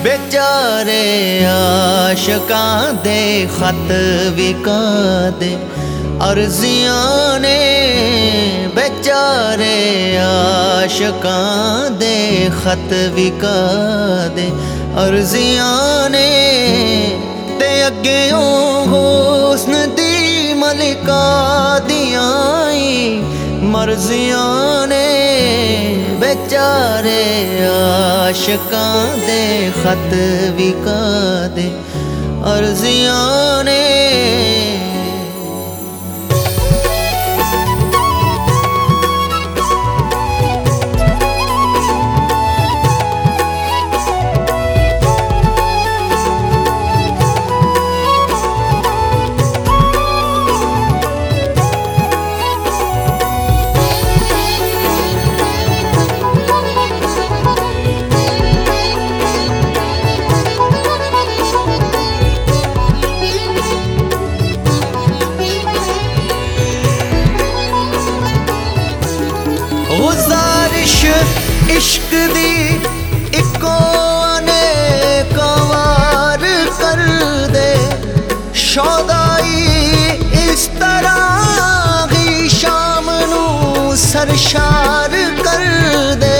बेचारे आशिकां दे खत विका दे अर्जियां ने, बेचारे आशिकां दे खत विका दे अर्जियां ने। ते अग्गेओं हुस्न दी मलिका दियां मर्जियां ने, बेचारे आशिकां दे खत विका दे अर्जियां ने। गुज़ारिश इश्क दी इको अनेक वार कर दे, शौदाई इस तरह ही शाम नू सरशार कर दे।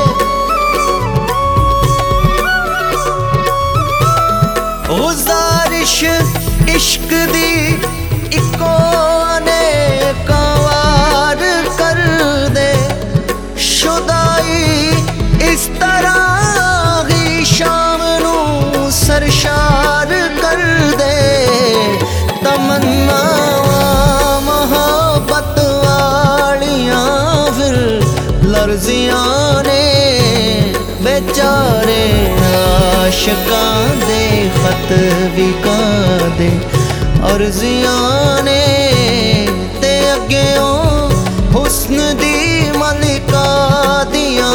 गुज़ारिश इश्क दी इको अनेक वार कर दे, इस तरह ही शाम नू सरशार कर दे। तमन्ना मोहब्बत वालियां फिर लर्जियां ने, बेचारे आशिकां दे खत विका दे अर्जियां ने। ते अग्गेओं हुस्न दी मलिका दियां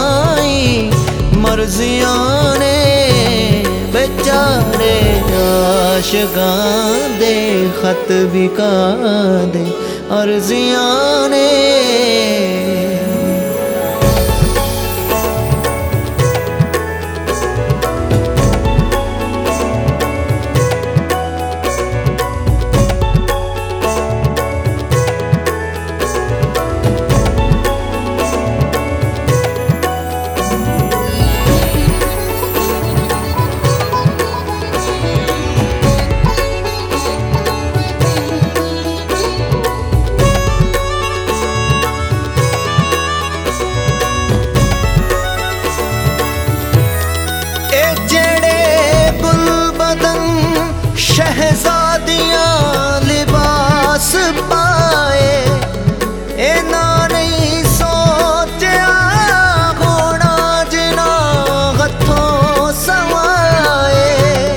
मर्जियां ने, बेचारे आशिकां दे खत विका दे अर्जियां ने। शहजादियां लिबास पाए, इना नहीं सोचा होना जिना हथों सवाए।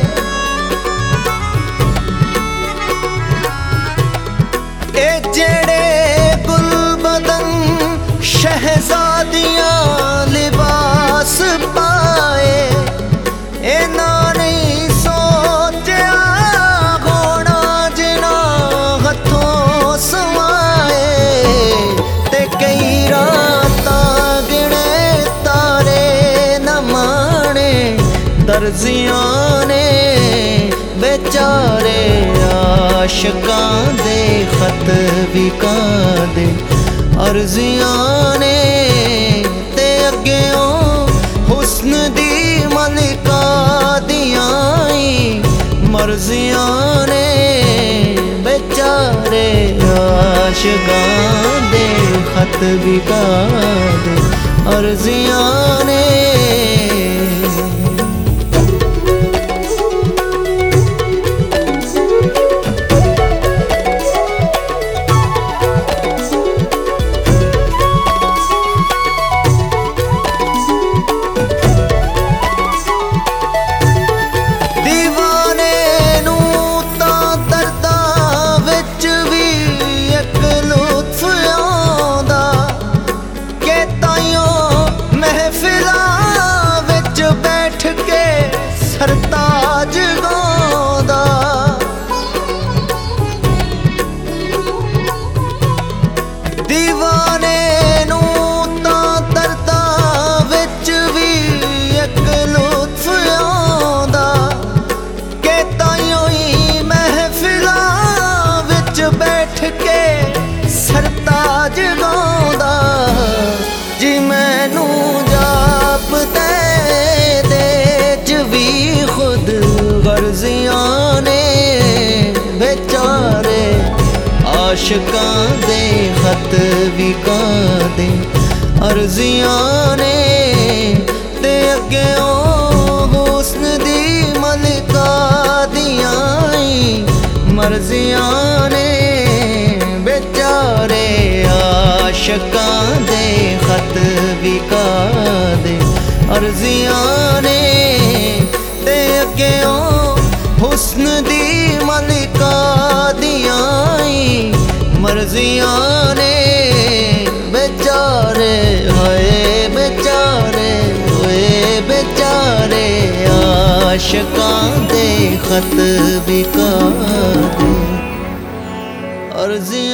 ए जेड़े गुलबदन शहजादियां लिबास पाए, इना नहीं दर्जियां ने, बेचारे आशिकां दे खत विका दे अर्जियां ने। ते अग्गेओं हुस्न दी मलिका दियां मर्जियां ने, बेचारे आशिकां दे खत विका दे अर्जियां ने। सरताज गांदा दीवाने नू तां दर्दां विच भी एक लुत्फ आंदा। आशिकां दे खत विका दे अर्जियां ने ते अगे हुस्न दी मलिका दियां मर्जियां ने बेचारे आशिकां दे खत विका दे अर्जियां ने ते अगे हुस्न दी मलिका दियां मर्जियां ने बेचारे होए बेचारे होए बेचारे आशिकां दे खत विका दे अर्जियां